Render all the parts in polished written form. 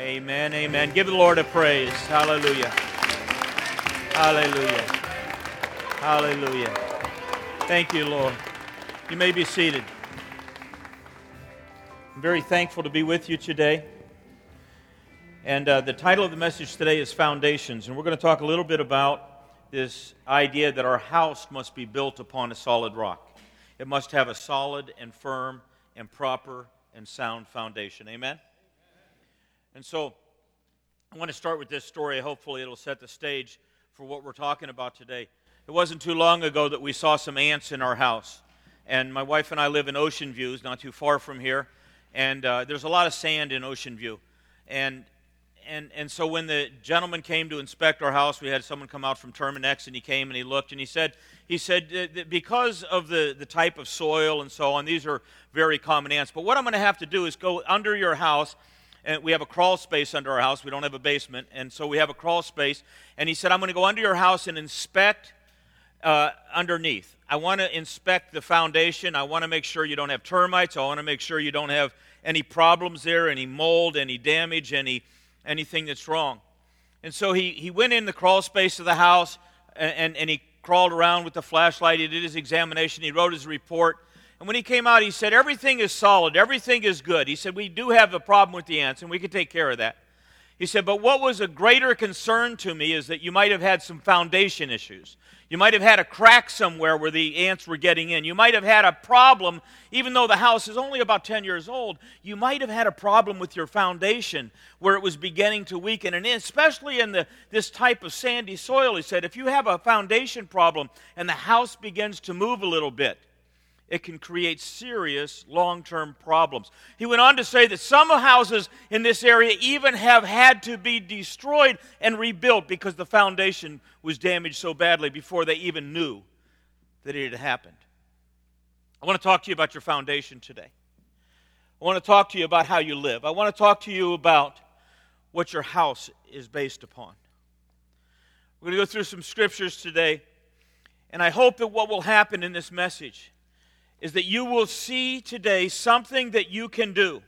Amen, amen. Give the Lord a praise. Hallelujah. Hallelujah. Hallelujah. Thank you, Lord. You may be seated. I'm very thankful to be with you today. And the title of the message today is Foundations. And we're going to talk a little bit about this idea that our house must be built upon a solid rock. It must have a solid and firm and proper and sound foundation. Amen? And so I want to start with this story. Hopefully it'll set the stage for what we're talking about today. It wasn't too long ago that we saw some ants in our house. And my wife and I live in Ocean View, not too far from here. And there's a lot of sand in Ocean View. And so when the gentleman came to inspect our house, we had someone come out from Terminex, and he came and he looked, and he said that because of the type of soil and so on, these are very common ants. But what I'm going to have to do is go under your house. And we have a crawl space under our house. We don't have a basement, and so we have a crawl space. And he said, I'm going to go under your house and inspect underneath. I want to inspect the foundation. I want to make sure you don't have termites. I want to make sure you don't have any problems there, any mold, any damage, anything that's wrong. And so he went in the crawl space of the house, and he crawled around with the flashlight. He did his examination. He wrote his report. And when he came out, he said, everything is solid, everything is good. He said, we do have a problem with the ants, and we can take care of that. He said, but what was a greater concern to me is that you might have had some foundation issues. You might have had a crack somewhere where the ants were getting in. You might have had a problem, even though the house is only about 10 years old, you might have had a problem with your foundation where it was beginning to weaken. And especially in this type of sandy soil, he said, if you have a foundation problem and the house begins to move a little bit, it can create serious long-term problems. He went on to say that some houses in this area even have had to be destroyed and rebuilt because the foundation was damaged so badly before they even knew that it had happened. I want to talk to you about your foundation today. I want to talk to you about how you live. I want to talk to you about what your house is based upon. We're going to go through some scriptures today, and I hope that what will happen in this message is that you will see today something that you can do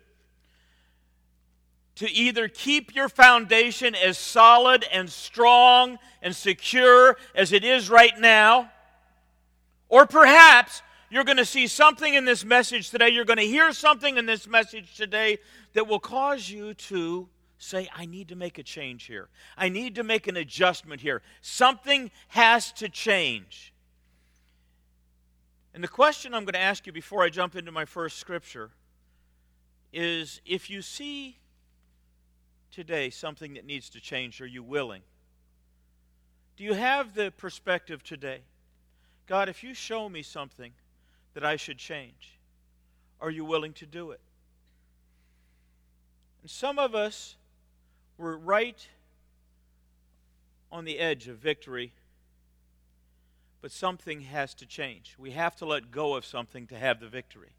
to either keep your foundation as solid and strong and secure as it is right now, or perhaps you're going to see something in this message today, you're going to hear something in this message today that will cause you to say, I need to make a change here. I need to make an adjustment here. Something has to change. And the question I'm going to ask you before I jump into my first scripture is, if you see today something that needs to change, are you willing? Do you have the perspective today? God, if you show me something that I should change, are you willing to do it? And some of us were right on the edge of victory, but something has to change. We have to let go of something to have the victory.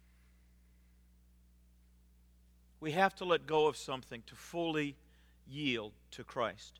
We have to let go of something to fully yield to Christ.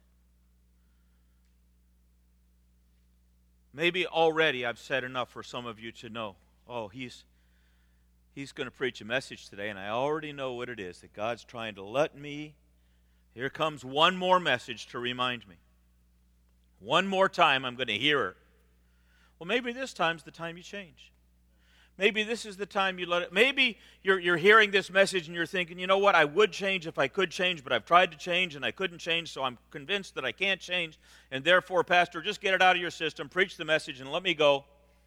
Maybe already I've said enough for some of you to know, oh, he's going to preach a message today, and I already know what it is, that God's trying to let me. Here comes one more message to remind me. One more time I'm going to hear it. Well, maybe this time's the time you change. Maybe this is the time you let it. Maybe you're hearing this message and you're thinking, you know what, I would change if I could change, but I've tried to change and I couldn't change, so I'm convinced that I can't change, and therefore, Pastor, just get it out of your system, preach the message, and let me go.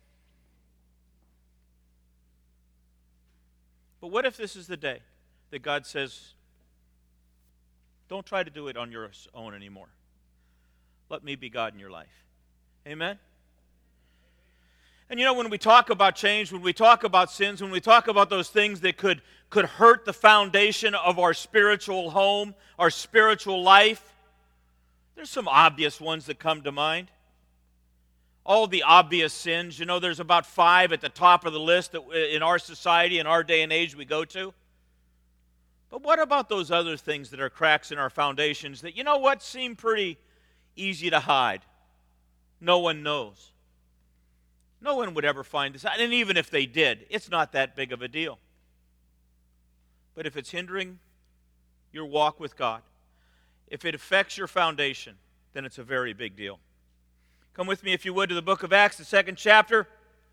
But what if this is the day that God says, don't try to do it on your own anymore. Let me be God in your life. Amen? And when we talk about change, when we talk about sins, when we talk about those things that could hurt the foundation of our spiritual home, our spiritual life, there's some obvious ones that come to mind. All the obvious sins, there's about 5 at the top of the list that in our society, in our day and age, we go to. But what about those other things that are cracks in our foundations that, seem pretty easy to hide? No one knows. No one would ever find this out. And even if they did, it's not that big of a deal. But if it's hindering your walk with God, if it affects your foundation, then it's a very big deal. Come with me, if you would, to the book of Acts, the 2nd chapter.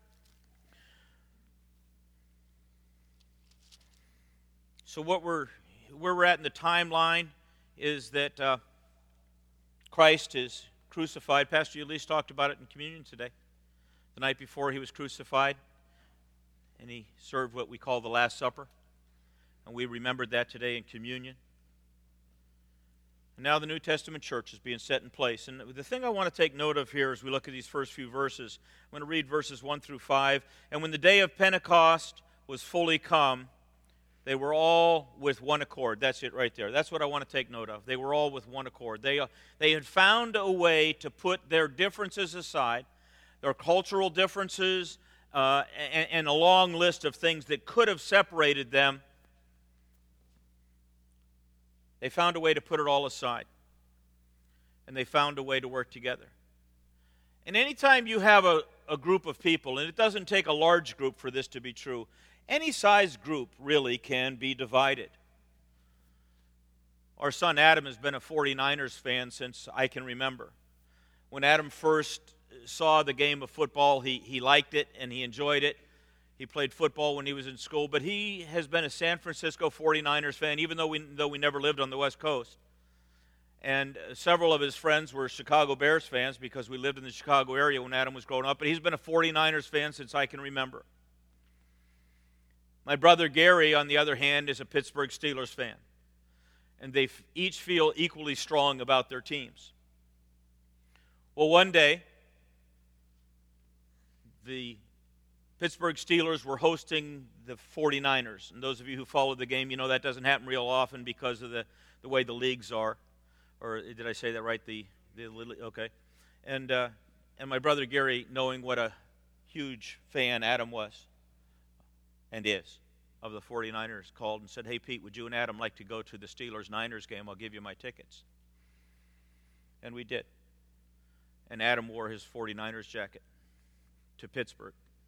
So where we're at in the timeline is that Christ is crucified. Pastor Ulysses talked about it in communion today. The night before he was crucified, and he served what we call the Last Supper. And we remembered that today in communion. And now the New Testament church is being set in place. And the thing I want to take note of here as we look at these first few verses, I'm going to read verses 1 through 5. And when the day of Pentecost was fully come, they were all with one accord. That's it right there. That's what I want to take note of. They were all with one accord. They had found a way to put their differences aside, their cultural differences, and a long list of things that could have separated them. They found a way to put it all aside. And they found a way to work together. And anytime you have a group of people, and it doesn't take a large group for this to be true, any size group really can be divided. Our son Adam has been a 49ers fan since I can remember. When Adam first saw the game of football, he liked it and he enjoyed it. He played football when he was in school, but he has been a San Francisco 49ers fan, even though we never lived on the West Coast. And several of his friends were Chicago Bears fans because we lived in the Chicago area when Adam was growing up, but he's been a 49ers fan since I can remember. My brother Gary, on the other hand, is a Pittsburgh Steelers fan. And they each feel equally strong about their teams. Well, one day, the Pittsburgh Steelers were hosting the 49ers. And those of you who follow the game, you know that doesn't happen real often because of the way the leagues are. Or did I say that right? Okay. And my brother Gary, knowing what a huge fan Adam was and is of the 49ers, called and said, "Hey, Pete, would you and Adam like to go to the Steelers-Niners game? I'll give you my tickets." And we did. And Adam wore his 49ers jacket to Pittsburgh.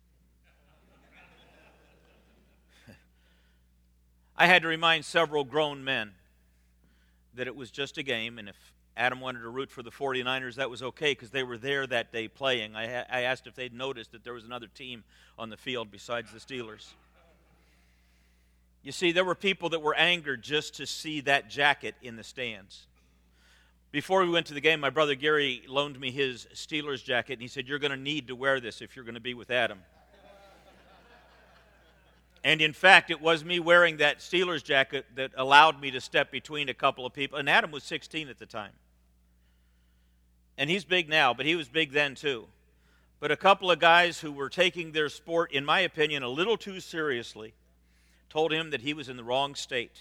I had to remind several grown men that it was just a game, and if Adam wanted to root for the 49ers, that was okay because they were there that day playing. I asked if they'd noticed that there was another team on the field besides the Steelers. You see, there were people that were angered just to see that jacket in the stands. Before we went to the game, my brother Gary loaned me his Steelers jacket, and he said, "You're going to need to wear this if you're going to be with Adam." And in fact, it was me wearing that Steelers jacket that allowed me to step between a couple of people. And Adam was 16 at the time. And he's big now, but he was big then too. But a couple of guys who were taking their sport, in my opinion, a little too seriously, told him that he was in the wrong state.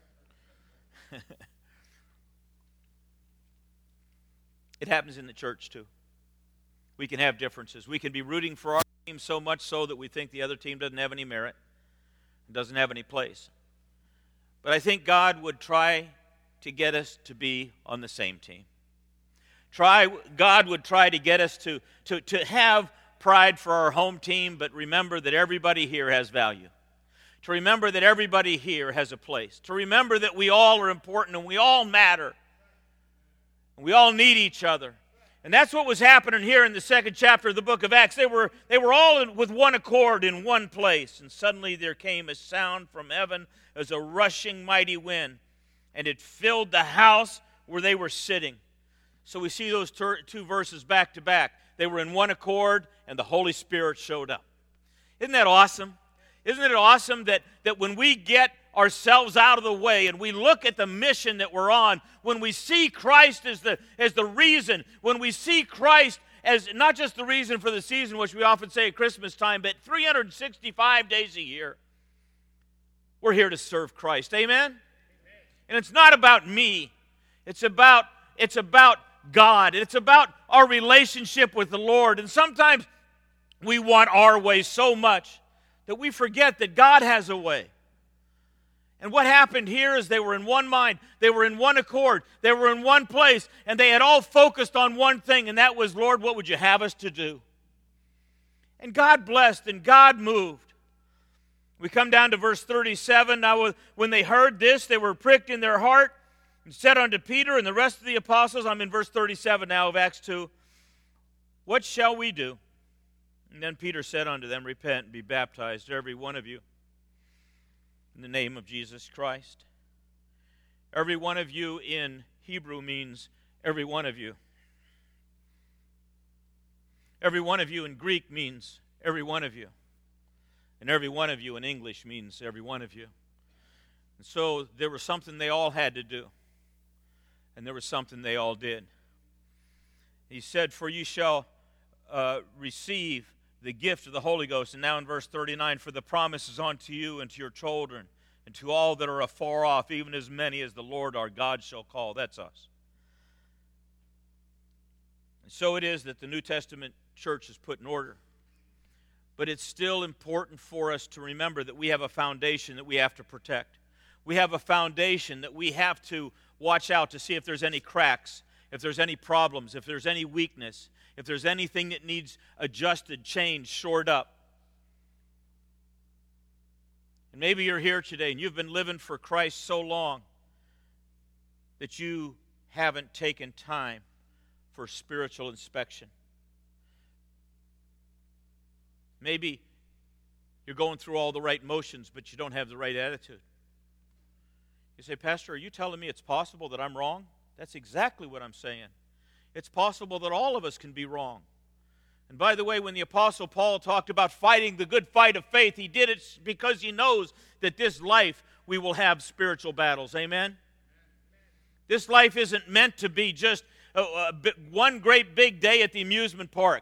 It happens in the church too. We can have differences. We can be rooting for our team so much so that we think the other team doesn't have any merit. Doesn't have any place. But I think God would try to get us to be on the same team. God would try to get us to have pride for our home team, but remember that everybody here has value. To remember that everybody here has a place. To remember that we all are important and we all matter. And we all need each other. And that's what was happening here in the 2nd chapter of the book of Acts. They were all with one accord in one place. And suddenly there came a sound from heaven as a rushing mighty wind. And it filled the house where they were sitting. So we see those two verses back to back. They were in one accord and the Holy Spirit showed up. Isn't that awesome? Isn't it awesome that when we get ourselves out of the way and we look at the mission that we're on, when we see Christ as the reason, when we see Christ as not just the reason for the season, which we often say at Christmas time, but 365 days a year, we're here to serve Christ. Amen? And it's not about me. It's about God. It's about our relationship with the Lord. And sometimes we want our way so much that we forget that God has a way. And what happened here is they were in one mind, they were in one accord, they were in one place, and they had all focused on one thing, and that was, "Lord, what would you have us to do?" And God blessed and God moved. We come down to verse 37. Now, when they heard this, they were pricked in their heart and said unto Peter and the rest of the apostles, I'm in verse 37 now of Acts 2, what shall we do? And then Peter said unto them, repent and be baptized, every one of you, in the name of Jesus Christ. Every one of you in Hebrew means every one of you. Every one of you in Greek means every one of you. And every one of you in English means every one of you. And so there was something they all had to do. And there was something they all did. He said, for you shall receive the gift of the Holy Ghost. And now in verse 39, for the promise is unto you and to your children and to all that are afar off, even as many as the Lord our God shall call. That's us. And so it is that the New Testament church is put in order. But it's still important for us to remember that we have a foundation that we have to protect. We have a foundation that we have to watch out to see if there's any cracks, if there's any problems, if there's any weakness, if there's anything that needs adjusted, changed, shored up. And maybe you're here today and you've been living for Christ so long that you haven't taken time for spiritual inspection. Maybe you're going through all the right motions, but you don't have the right attitude. You say, Pastor, are you telling me it's possible that I'm wrong? That's exactly what I'm saying. It's possible that all of us can be wrong. And by the way, when the Apostle Paul talked about fighting the good fight of faith, he did it because he knows that this life we will have spiritual battles. Amen? This life isn't meant to be just one great big day at the amusement park.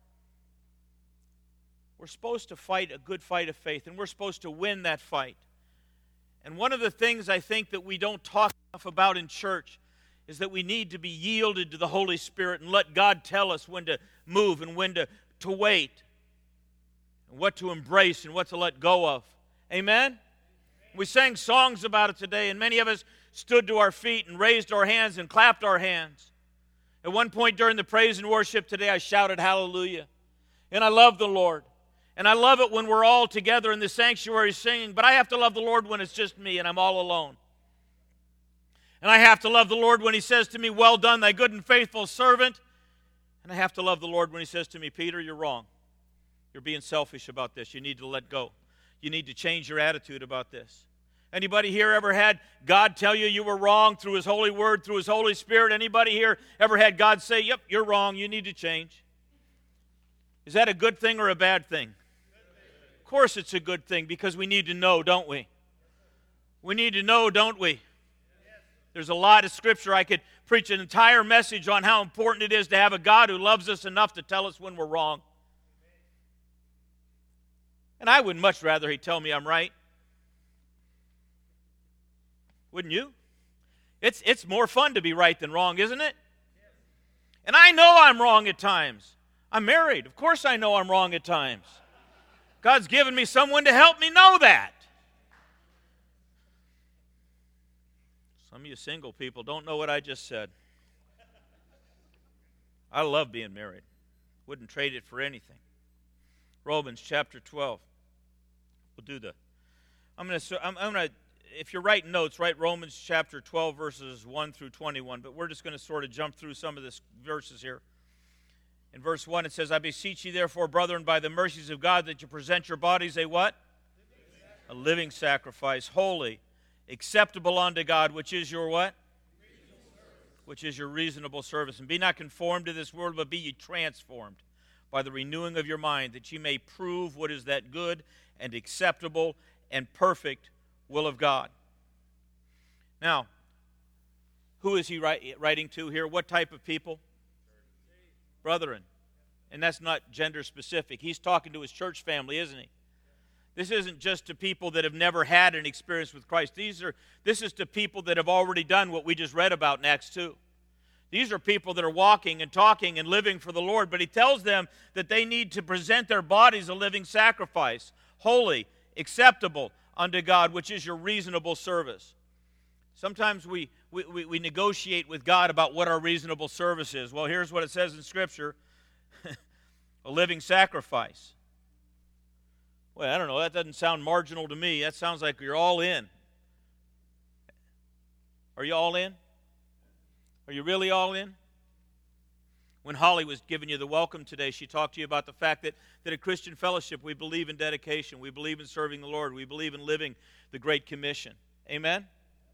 We're supposed to fight a good fight of faith, and we're supposed to win that fight. And one of the things I think that we don't talk enough about in church is that we need to be yielded to the Holy Spirit and let God tell us when to move and when to wait, and what to embrace and what to let go of. Amen? We sang songs about it today, and many of us stood to our feet and raised our hands and clapped our hands. At one point during the praise and worship today, I shouted hallelujah. And I love the Lord. And I love it when we're all together in the sanctuary singing, but I have to love the Lord when it's just me and I'm all alone. And I have to love the Lord when He says to me, well done, thy good and faithful servant. And I have to love the Lord when He says to me, Peter, you're wrong. You're being selfish about this. You need to let go. You need to change your attitude about this. Anybody here ever had God tell you you were wrong through His holy word, through His Holy Spirit? Anybody here ever had God say, yep, you're wrong, you need to change? Is that a good thing or a bad thing? Of course it's a good thing, because we need to know, don't we? We need to know, don't we? There's a lot of Scripture. I could preach an entire message on how important it is to have a God who loves us enough to tell us when we're wrong. And I would much rather He tell me I'm right. Wouldn't you? It's more fun to be right than wrong, isn't it? And I know I'm wrong at times. I'm married. Of course I know I'm wrong at times. God's given me someone to help me know that. Some of you single people don't know what I just said. I love being married. Wouldn't trade it for anything. Romans chapter 12. We'll do I'm going to, if you're writing notes, write Romans chapter 12, verses 1 through 21. But we're just going to sort of jump through some of the verses here. In verse 1, it says, I beseech you, therefore, brethren, by the mercies of God, that you present your bodies a what? A living sacrifice, holy, acceptable unto God, which is your what? Which is your reasonable service. And be not conformed to this world, but be ye transformed by the renewing of your mind, that ye may prove what is that good and acceptable and perfect will of God. Now, who is he writing to here? What type of people? Brethren. And that's not gender specific. He's talking to his church family, isn't he? This isn't just to people that have never had an experience with Christ. This is to people that have already done what we just read about in Acts 2. These are people that are walking and talking and living for the Lord, but he tells them that they need to present their bodies a living sacrifice, holy, acceptable unto God, which is your reasonable service. Sometimes we negotiate with God about what our reasonable service is. Well, here's what it says in Scripture. A living sacrifice. Well, I don't know. That doesn't sound marginal to me. That sounds like you're all in. Are you all in? Are you really all in? When Holly was giving you the welcome today, she talked to you about the fact that at Christian Fellowship, we believe in dedication. We believe in serving the Lord. We believe in living the Great Commission. Amen?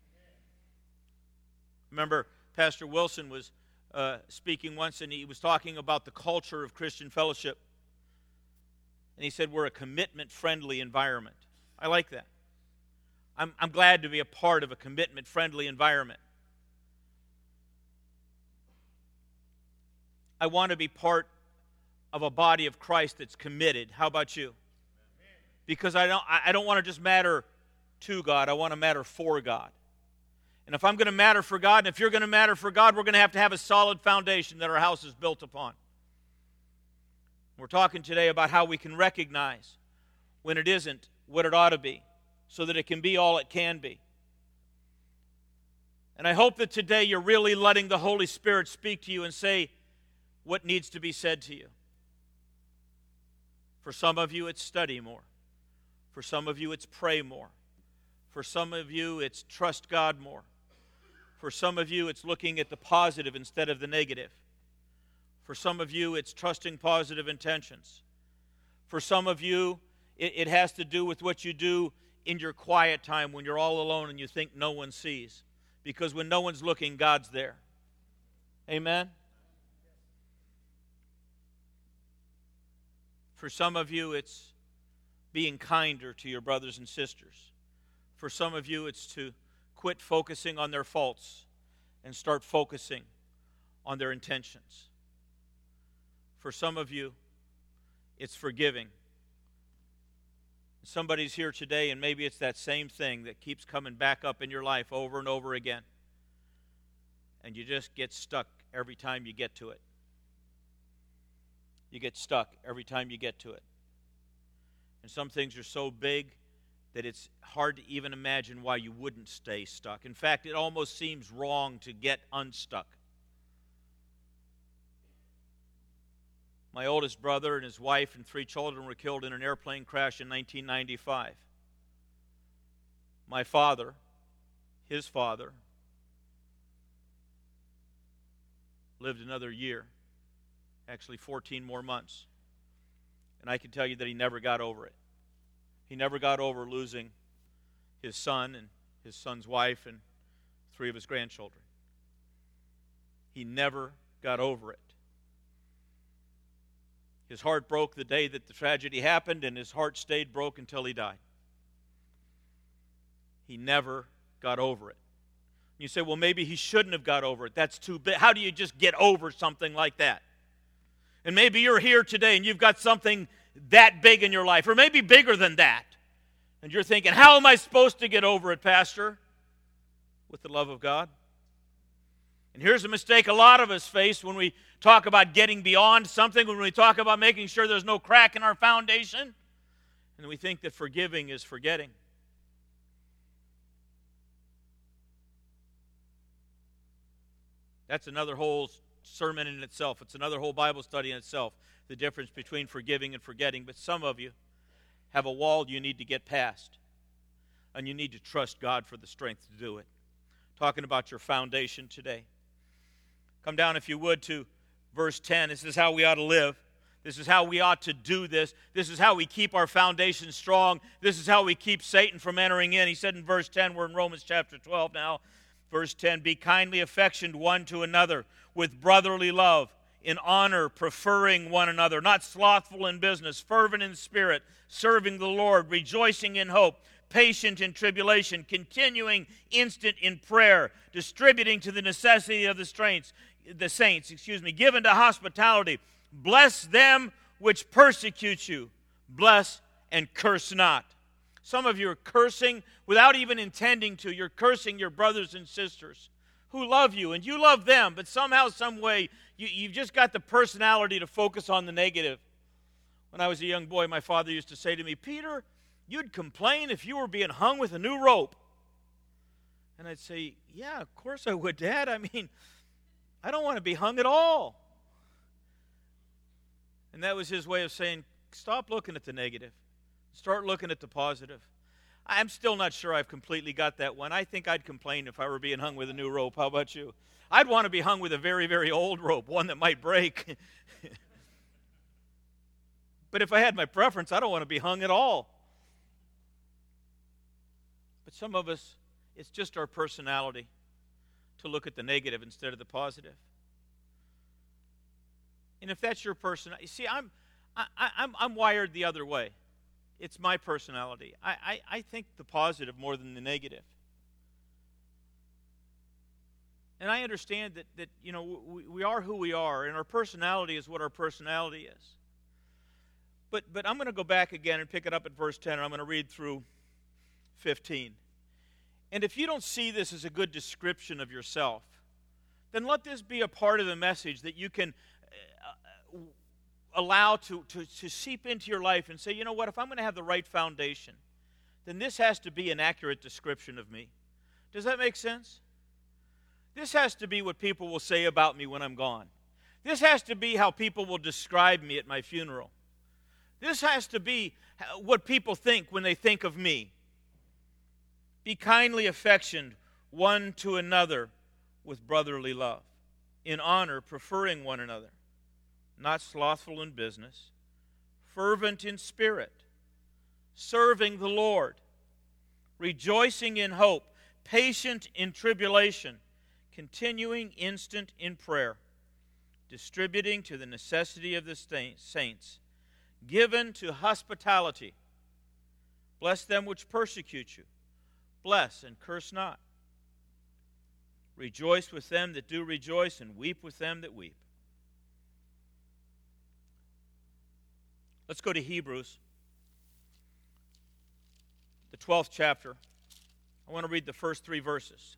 Remember, Pastor Wilson was speaking once, and he was talking about the culture of Christian Fellowship. And he said, we're a commitment-friendly environment. I like that. I'm glad to be a part of a commitment-friendly environment. I want to be part of a body of Christ that's committed. How about you? Because I don't want to just matter to God. I want to matter for God. And if I'm going to matter for God, and if you're going to matter for God, we're going to have a solid foundation that our house is built upon. We're talking today about how we can recognize when it isn't what it ought to be, so that it can be all it can be. And I hope that today you're really letting the Holy Spirit speak to you and say what needs to be said to you. For some of you, it's study more. For some of you, it's pray more. For some of you, it's trust God more. For some of you, it's looking at the positive instead of the negative. For some of you, it's trusting positive intentions. For some of you, it has to do with what you do in your quiet time when you're all alone and you think no one sees. Because when no one's looking, God's there. Amen? For some of you, it's being kinder to your brothers and sisters. For some of you, it's to quit focusing on their faults and start focusing on their intentions. For some of you, it's forgiving. Somebody's here today, and maybe it's that same thing that keeps coming back up in your life over and over again. And you just get stuck every time you get to it. You get stuck every time you get to it. And some things are so big that it's hard to even imagine why you wouldn't stay stuck. In fact, it almost seems wrong to get unstuck. My oldest brother and his wife and 3 children were killed in an airplane crash in 1995. My father, his father, lived another year, actually 14 more months. And I can tell you that he never got over it. He never got over losing his son and his son's wife and 3 of his grandchildren. He never got over it. His heart broke the day that the tragedy happened, and his heart stayed broke until he died. He never got over it. You say, well, maybe he shouldn't have got over it. That's too big. How do you just get over something like that? And maybe you're here today and you've got something that big in your life, or maybe bigger than that. And you're thinking, how am I supposed to get over it, Pastor? With the love of God. And here's a mistake a lot of us face when we talk about getting beyond something, when we talk about making sure there's no crack in our foundation. And we think that forgiving is forgetting. That's another whole sermon in itself. It's another whole Bible study in itself, the difference between forgiving and forgetting. But some of you have a wall you need to get past, and you need to trust God for the strength to do it. Talking about your foundation today. Come down, if you would, to verse 10. This is how we ought to live. This is how we ought to do this. This is how we keep our foundation strong. This is how we keep Satan from entering in. He said in verse 10, we're in Romans chapter 12 now. Verse 10, be kindly affectioned one to another with brotherly love, in honor, preferring one another, not slothful in business, fervent in spirit, serving the Lord, rejoicing in hope, patient in tribulation, continuing instant in prayer, distributing to the necessity of the saints, given to hospitality. Bless them which persecute you. Bless and curse not. Some of you are cursing without even intending to. You're cursing your brothers and sisters who love you, and you love them, but somehow, some way, you've just got the personality to focus on the negative. When I was a young boy, my father used to say to me, Peter, you'd complain if you were being hung with a new rope. And I'd say, yeah, of course I would, Dad. I mean, I don't want to be hung at all. And that was his way of saying, stop looking at the negative. Start looking at the positive. I'm still not sure I've completely got that one. I think I'd complain if I were being hung with a new rope. How about you? I'd want to be hung with a very, very old rope, one that might break. But if I had my preference, I don't want to be hung at all. But some of us, it's just our personality to look at the negative instead of the positive. And if that's your personality, see, I'm wired the other way. It's my personality. I think the positive more than the negative. And I understand that you know, we are who we are, and our personality is what our personality is. But I'm going to go back again and pick it up at verse 10, and I'm going to read through 15. And if you don't see this as a good description of yourself, then let this be a part of the message that you can allow to seep into your life and say, you know what, if I'm going to have the right foundation, then this has to be an accurate description of me. Does that make sense? This has to be what people will say about me when I'm gone. This has to be how people will describe me at my funeral. This has to be what people think when they think of me. Be kindly affectioned one to another with brotherly love, in honor, preferring one another, not slothful in business, fervent in spirit, serving the Lord, rejoicing in hope, patient in tribulation, continuing instant in prayer, distributing to the necessity of the saints, given to hospitality. Bless them which persecute you. Bless and curse not. Rejoice with them that do rejoice, and weep with them that weep. Let's go to Hebrews, the 12th chapter. I want to read the first 3 verses.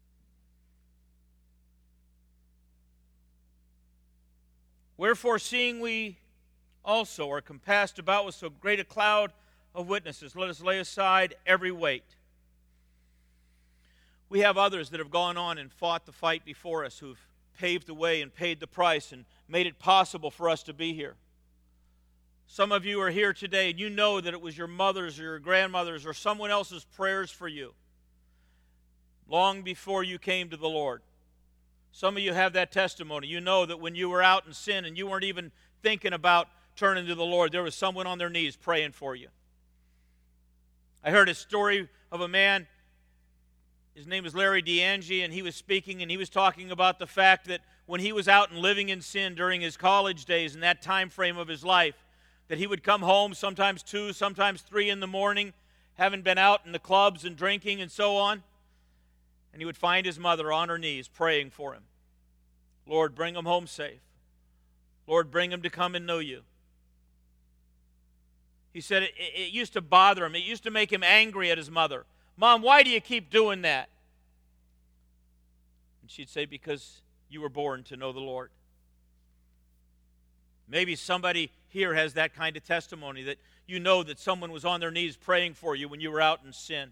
Wherefore, seeing we also are compassed about with so great a cloud of witnesses, let us lay aside every weight. We have others that have gone on and fought the fight before us, who've paved the way and paid the price and made it possible for us to be here. Some of you are here today and you know that it was your mother's or your grandmother's or someone else's prayers for you long before you came to the Lord. Some of you have that testimony. You know that when you were out in sin and you weren't even thinking about turning to the Lord, there was someone on their knees praying for you. I heard a story of a man. His name was Larry DeAngie, and he was speaking, and he was talking about the fact that when he was out and living in sin during his college days in that time frame of his life, that he would come home sometimes 2, sometimes 3 in the morning, having been out in the clubs and drinking and so on, and he would find his mother on her knees praying for him. Lord, bring him home safe. Lord, bring him to come and know you. He said it used to bother him. It used to make him angry at his mother. Mom, why do you keep doing that? And she'd say, because you were born to know the Lord. Maybe somebody here has that kind of testimony, that you know that someone was on their knees praying for you when you were out in sin.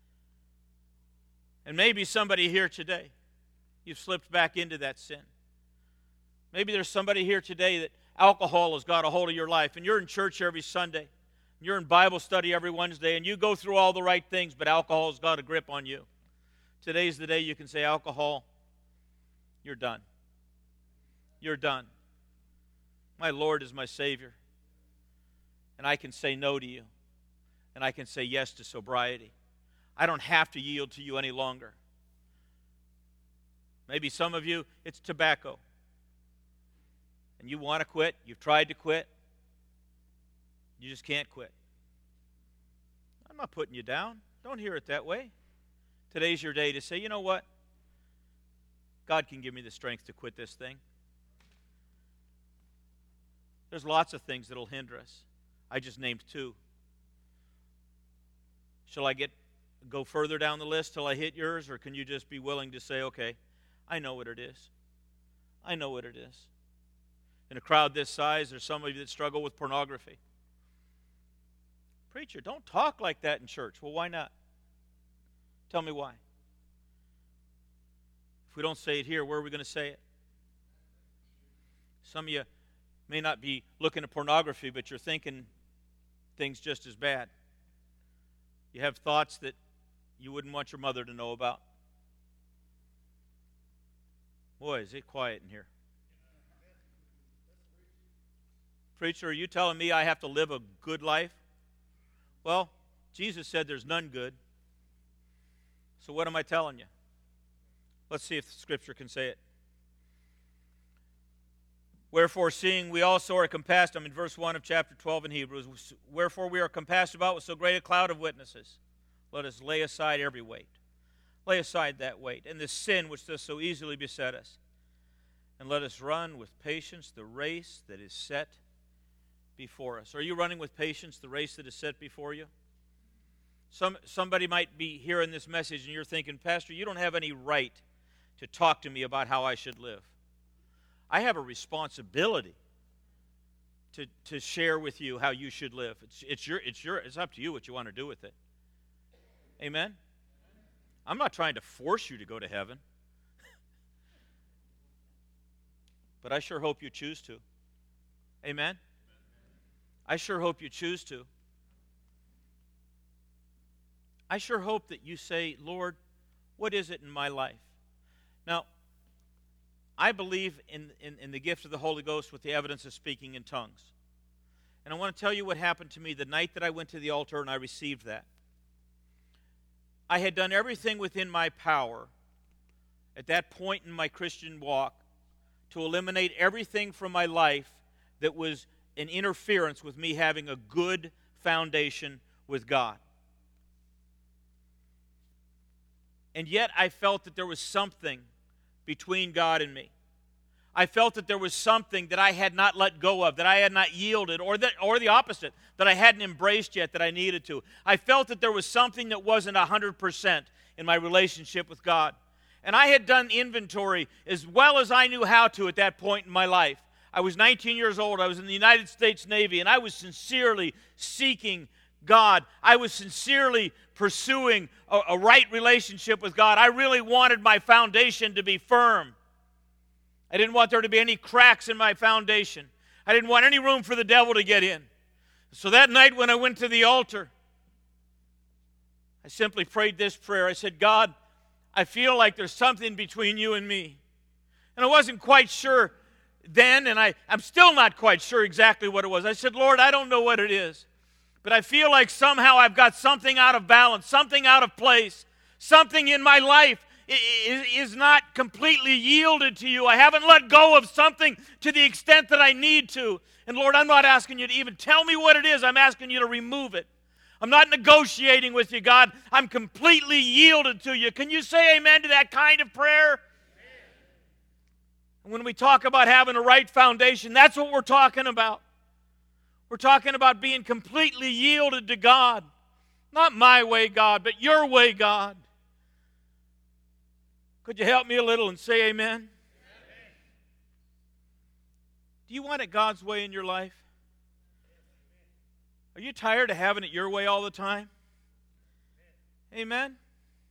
And maybe somebody here today, you've slipped back into that sin. Maybe there's somebody here today that alcohol has got a hold of your life, and you're in church every Sunday. You're in Bible study every Wednesday, and you go through all the right things, but alcohol's got a grip on you. Today's the day you can say, alcohol, you're done. You're done. My Lord is my Savior. And I can say no to you. And I can say yes to sobriety. I don't have to yield to you any longer. Maybe some of you, it's tobacco. And you want to quit. You've tried to quit. You just can't quit. I'm not putting you down. Don't hear it that way. Today's your day to say, you know what? God can give me the strength to quit this thing. There's lots of things that will hinder us. I just named 2. Shall I go further down the list till I hit yours, or can you just be willing to say, okay, I know what it is. I know what it is. In a crowd this size, there's some of you that struggle with pornography. Preacher, don't talk like that in church. Well, why not? Tell me why. If we don't say it here, where are we going to say it? Some of you may not be looking at pornography, but you're thinking things just as bad. You have thoughts that you wouldn't want your mother to know about. Boy, is it quiet in here. Preacher, are you telling me I have to live a good life? Well, Jesus said there's none good. So what am I telling you? Let's see if the Scripture can say it. Wherefore, seeing we also are compassed, I'm in verse 1 of chapter 12 in Hebrews, wherefore we are compassed about with so great a cloud of witnesses, let us lay aside every weight. Lay aside that weight, and the sin which does so easily beset us. And let us run with patience the race that is set before us. Are you running with patience the race that is set before you? Somebody might be hearing this message and you're thinking, Pastor, you don't have any right to talk to me about how I should live. I have a responsibility to share with you how you should live. It's up to you what you want to do with it. Amen? I'm not trying to force you to go to heaven. But I sure hope you choose to. Amen? I sure hope you choose to. I sure hope that you say, Lord, what is it in my life? Now, I believe in the gift of the Holy Ghost with the evidence of speaking in tongues. And I want to tell you what happened to me the night that I went to the altar and I received that. I had done everything within my power at that point in my Christian walk to eliminate everything from my life that was an interference with me having a good foundation with God. And yet I felt that there was something between God and me. I felt that there was something that I had not let go of, that I had not yielded, or the opposite, that I hadn't embraced yet that I needed to. I felt that there was something that wasn't 100% in my relationship with God. And I had done inventory as well as I knew how to at that point in my life. I was 19 years old. I was in the United States Navy, and I was sincerely seeking God. I was sincerely pursuing a right relationship with God. I really wanted my foundation to be firm. I didn't want there to be any cracks in my foundation. I didn't want any room for the devil to get in. So that night when I went to the altar, I simply prayed this prayer. I said, God, I feel like there's something between you and me. And I wasn't quite sure then, and I'm still not quite sure exactly what it was. I said, Lord, I don't know what it is, but I feel like somehow I've got something out of balance, something out of place, something in my life is not completely yielded to you. I haven't let go of something to the extent that I need to. And Lord, I'm not asking you to even tell me what it is. I'm asking you to remove it. I'm not negotiating with you, God. I'm completely yielded to you. Can you say amen to that kind of prayer? And when we talk about having a right foundation, that's what we're talking about. We're talking about being completely yielded to God. Not my way, God, but your way, God. Could you help me a little and say amen? Amen. Do you want it God's way in your life? Are you tired of having it your way all the time? Amen?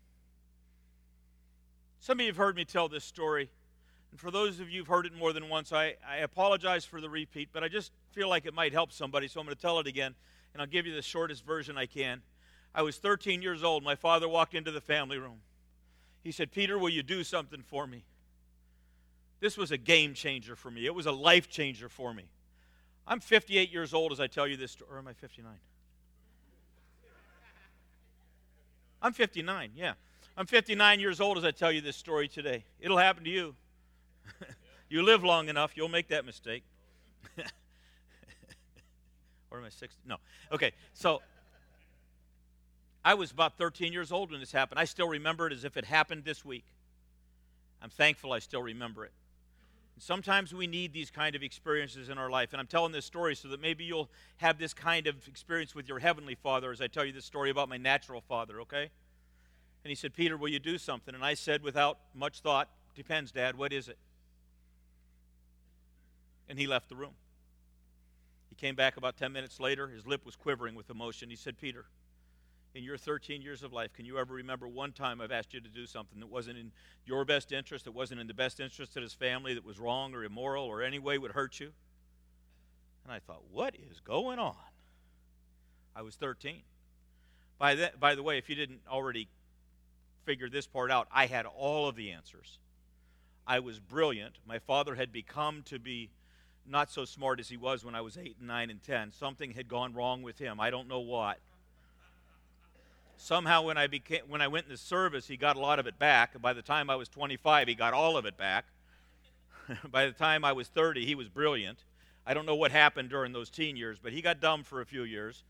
Some of you have heard me tell this story. And for those of you who've heard it more than once, I apologize for the repeat, but I just feel like it might help somebody, so I'm going to tell it again, and I'll give you the shortest version I can. I was 13 years old. My father walked into the family room. He said, Peter, will you do something for me? This was a game changer for me. It was a life changer for me. I'm 58 years old as I tell you this story. Or am I 59? I'm 59, yeah. I'm 59 years old as I tell you this story today. It'll happen to you. You live long enough, you'll make that mistake. Or am I 60? No. Okay, so I was about 13 years old when this happened. I still remember it as if it happened this week. I'm thankful I still remember it. And sometimes we need these kind of experiences in our life. And I'm telling this story so that maybe you'll have this kind of experience with your heavenly Father as I tell you this story about my natural father, okay? And he said, Peter, will you do something? And I said without much thought, depends, Dad, what is it? And he left the room. He came back about 10 minutes later. His lip was quivering with emotion. He said, Peter, in your 13 years of life, can you ever remember one time I've asked you to do something that wasn't in your best interest, that wasn't in the best interest of his family, that was wrong or immoral or any way would hurt you? And I thought, what is going on? I was 13. By the way, if you didn't already figure this part out, I had all of the answers. I was brilliant. My father had become to be not so smart as he was when I was 8 and 9 and 10. Something had gone wrong with him. I don't know what. Somehow when I went in the service, he got a lot of it back. And by the time I was 25, he got all of it back. By the time I was 30, he was brilliant. I don't know what happened during those teen years, but he got dumb for a few years.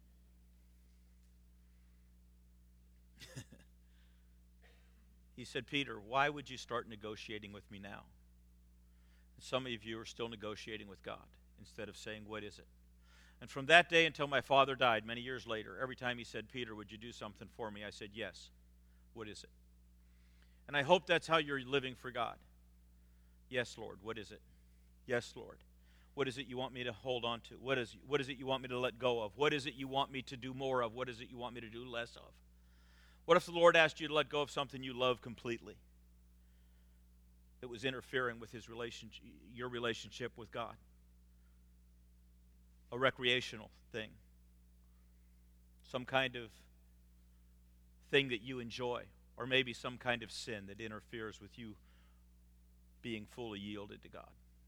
He said, Peter, why would you start negotiating with me now? And some of you are still negotiating with God instead of saying, what is it? And from that day until my father died many years later, every time he said, Peter, would you do something for me? I said, yes. What is it? And I hope that's how you're living for God. Yes, Lord. What is it? Yes, Lord. What is it you want me to hold on to? What is it you want me to let go of? What is it you want me to do more of? What is it you want me to do less of? What if the Lord asked you to let go of something you love completely that was interfering with your relationship with God? A recreational thing. Some kind of thing that you enjoy. Or maybe some kind of sin that interferes with you being fully yielded to God.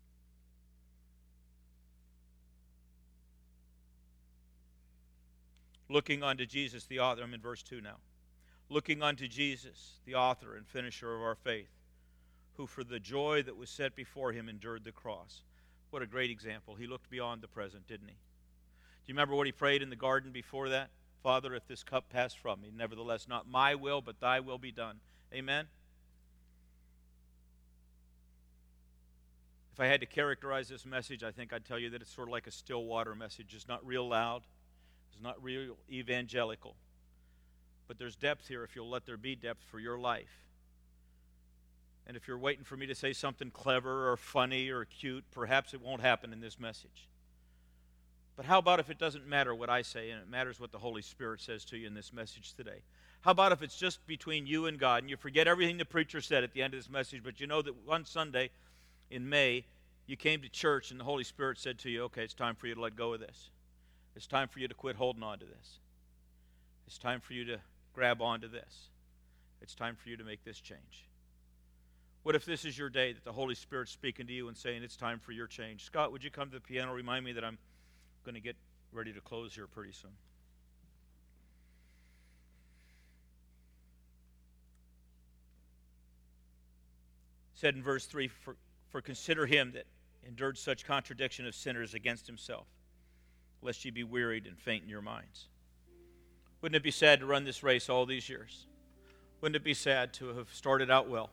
Looking unto Jesus, the author. I'm in verse 2 now. Looking unto Jesus, the author and finisher of our faith, who for the joy that was set before him endured the cross. What a great example. He looked beyond the present, didn't he? Do you remember what he prayed in the garden before that? Father, if this cup pass from me, nevertheless not my will, but thy will be done. Amen? If I had to characterize this message, I think I'd tell you that it's sort of like a still water message. It's not real loud. It's not real evangelical. But there's depth here if you'll let there be depth for your life. And if you're waiting for me to say something clever or funny or cute, perhaps it won't happen in this message. But how about if it doesn't matter what I say and it matters what the Holy Spirit says to you in this message today? How about if it's just between you and God and you forget everything the preacher said at the end of this message, but you know that one Sunday in May you came to church and the Holy Spirit said to you, okay, it's time for you to let go of this. It's time for you to quit holding on to this. It's time for you to grab onto this. It's time for you to make this change. What if this is your day that the Holy Spirit's speaking to you and saying it's time for your change? Scott, would you come to the piano? Remind me that I'm going to get ready to close here pretty soon. Said in verse 3, for consider him that endured such contradiction of sinners against himself, lest ye be wearied and faint in your minds. Wouldn't it be sad to run this race all these years? Wouldn't it be sad to have started out well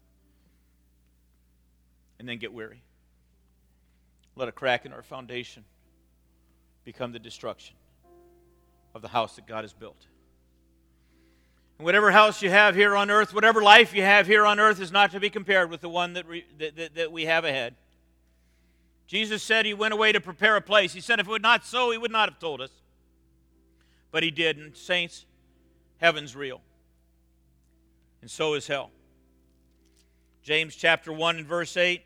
and then get weary? Let a crack in our foundation become the destruction of the house that God has built. And whatever house you have here on earth, whatever life you have here on earth is not to be compared with the one that we have ahead. Jesus said he went away to prepare a place. He said if it were not so, he would not have told us. But he did, and saints, heaven's real. And so is hell. James chapter 1 and verse 8.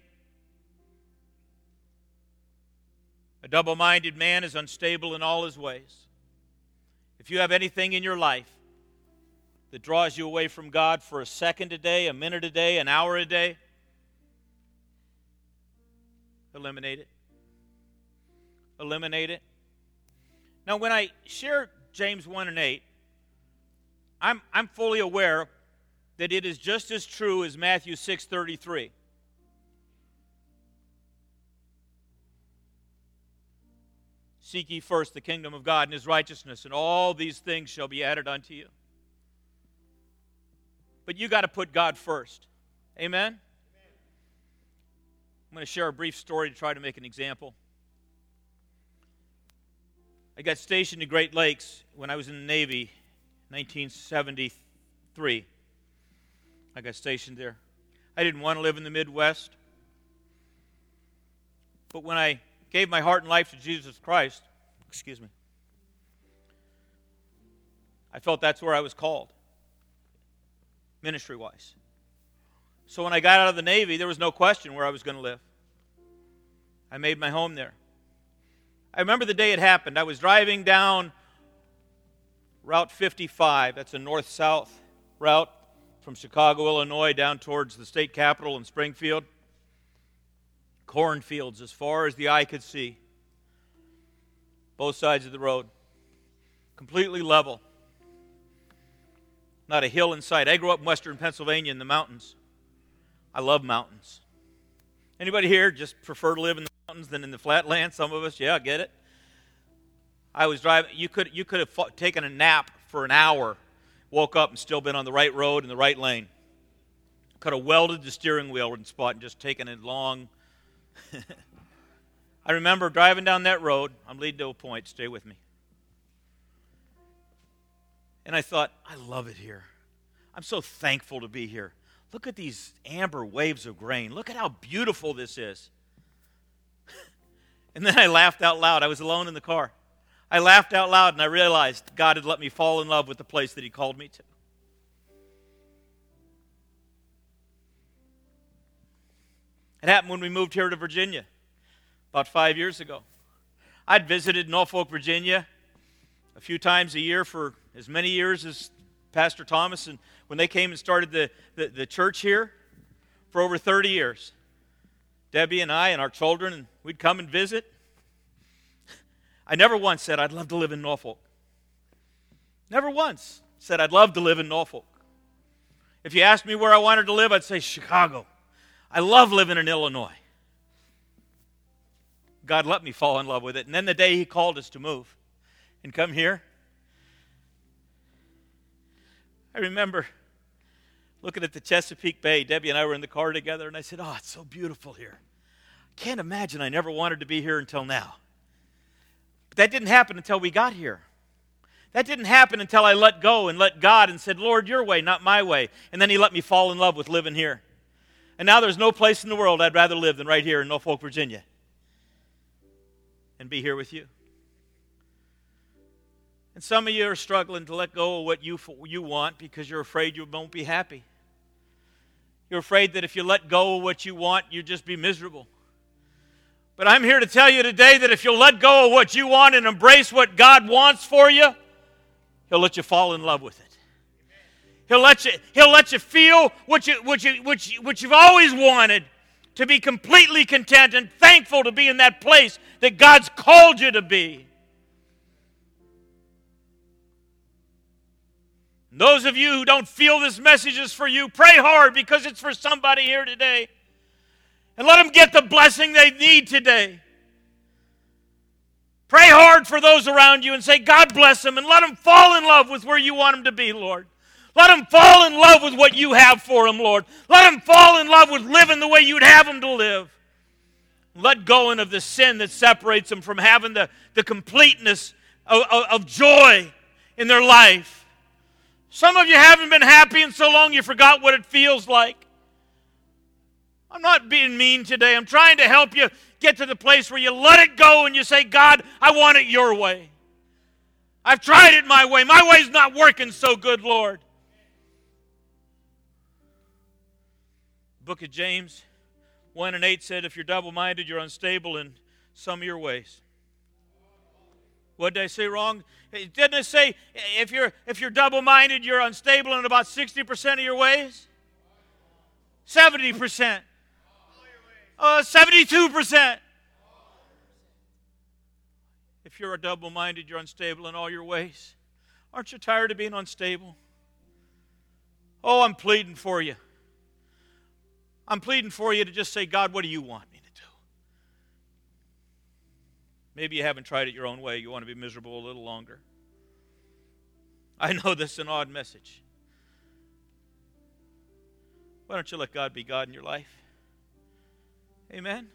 A double-minded man is unstable in all his ways. If you have anything in your life that draws you away from God for a second a day, a minute a day, an hour a day, eliminate it. Eliminate it. Now, when I share James 1 and 8, I'm fully aware that it is just as true as Matthew 6:33. Seek ye first the kingdom of God and his righteousness, and all these things shall be added unto you. But you got to put God first. Amen? I'm going to share a brief story to try to make an example. I got stationed in Great Lakes when I was in the Navy, 1973. I got stationed there. I didn't want to live in the Midwest. But when I gave my heart and life to Jesus Christ, I felt that's where I was called, ministry-wise. So when I got out of the Navy, there was no question where I was going to live. I made my home there. I remember the day it happened. I was driving down Route 55. That's a north-south route from Chicago, Illinois, down towards the state capitol in Springfield. Cornfields as far as the eye could see. Both sides of the road. Completely level. Not a hill in sight. I grew up in western Pennsylvania in the mountains. I love mountains. Anybody here just prefer to live in the mountains than in the flatlands? Some of us, yeah, I get it. I was driving. You could have taken a nap for an hour, woke up and still been on the right road in the right lane. Could have welded the steering wheel in spot and just taken it long. I remember driving down that road. I'm leading to a point. Stay with me. And I thought, I love it here. I'm so thankful to be here. Look at these amber waves of grain. Look at how beautiful this is. And then I laughed out loud. I was alone in the car. I laughed out loud and I realized God had let me fall in love with the place that He called me to. It happened when we moved here to Virginia about 5 years ago. I'd visited Norfolk, Virginia a few times a year for as many years as Pastor Thomas, and when they came and started the church here for over 30 years. Debbie and I and our children, and we'd come and visit. I never once said, I'd love to live in Norfolk. Never once said, I'd love to live in Norfolk. If you asked me where I wanted to live, I'd say Chicago. I love living in Illinois. God let me fall in love with it. And then the day He called us to move and come here, I remember looking at the Chesapeake Bay. Debbie and I were in the car together, and I said, oh, it's so beautiful here. I can't imagine I never wanted to be here until now. But that didn't happen until we got here. That didn't happen until I let go and let God and said, Lord, your way, not my way. And then He let me fall in love with living here. And now there's no place in the world I'd rather live than right here in Norfolk, Virginia. And be here with you. And some of you are struggling to let go of what you want because you're afraid you won't be happy. You're afraid that if you let go of what you want, you'll just be miserable. But I'm here to tell you today that if you'll let go of what you want and embrace what God wants for you, He'll let you fall in love with it. He'll let you feel what you've always wanted, to be completely content and thankful to be in that place that God's called you to be. And those of you who don't feel this message is for you, pray hard because it's for somebody here today. And let them get the blessing they need today. Pray hard for those around you and say, God bless them, and let them fall in love with where you want them to be, Lord. Let them fall in love with what you have for them, Lord. Let them fall in love with living the way you'd have them to live. Let go of the sin that separates them from having the completeness of joy in their life. Some of you haven't been happy in so long you forgot what it feels like. I'm not being mean today. I'm trying to help you get to the place where you let it go and you say, God, I want it your way. I've tried it my way. My way's not working so good, Lord. Book of James 1:8 said, if you're double-minded, you're unstable in some of your ways. What did I say wrong? Didn't it say if you're double-minded, you're unstable in about 60% of your ways? 70%. 72%. If you're a double-minded, you're unstable in all your ways. Aren't you tired of being unstable? Oh, I'm pleading for you. I'm pleading for you to just say, God, what do you want me to do? Maybe you haven't tried it your own way. You want to be miserable a little longer. I know this is an odd message. Why don't you let God be God in your life? Amen?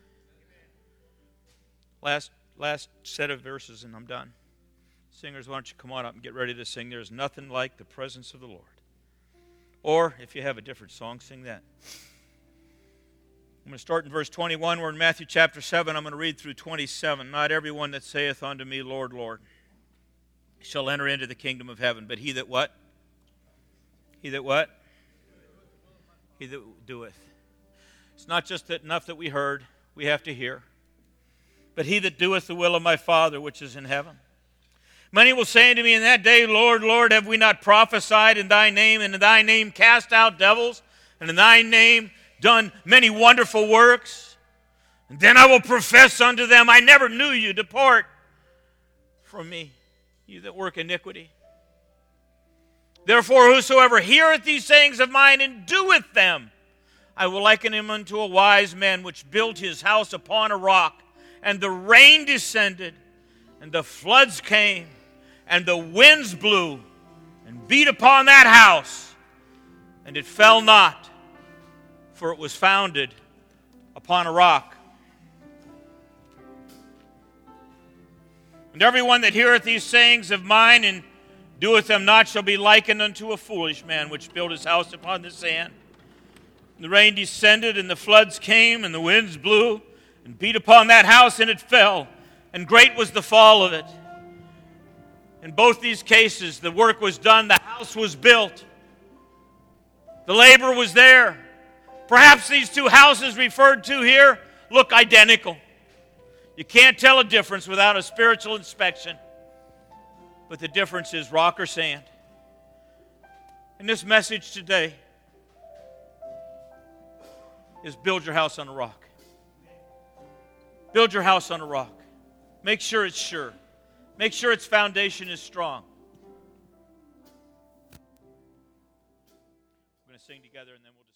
Last set of verses and I'm done. Singers, why don't you come on up and get ready to sing. There's nothing like the presence of the Lord. Or, if you have a different song, sing that. I'm going to start in verse 21. We're in Matthew chapter 7. I'm going to read through 27. Not everyone that saith unto me, Lord, Lord, shall enter into the kingdom of heaven, but he that what? He that what? He that doeth. It's not just enough that we heard. We have to hear. But he that doeth the will of my Father which is in heaven. Many will say unto me in that day, Lord, Lord, have we not prophesied in thy name, and in thy name cast out devils, and in thy name done many wonderful works? And then I will profess unto them, I never knew you. Depart from me, you that work iniquity. Therefore, whosoever heareth these sayings of mine and doeth them, I will liken him unto a wise man which built his house upon a rock. And the rain descended, and the floods came, and the winds blew, and beat upon that house, and it fell not, for it was founded upon a rock. And everyone that heareth these sayings of mine and doeth them not shall be likened unto a foolish man which built his house upon the sand. And the rain descended, and the floods came, and the winds blew, and beat upon that house, and it fell, and great was the fall of it. In both these cases, the work was done, the house was built, the labor was there. Perhaps these two houses referred to here look identical. You can't tell a difference without a spiritual inspection. But the difference is rock or sand. And this message today is build your house on a rock. Build your house on a rock. Make sure it's sure. Make sure its foundation is strong. We're going to sing together and then we'll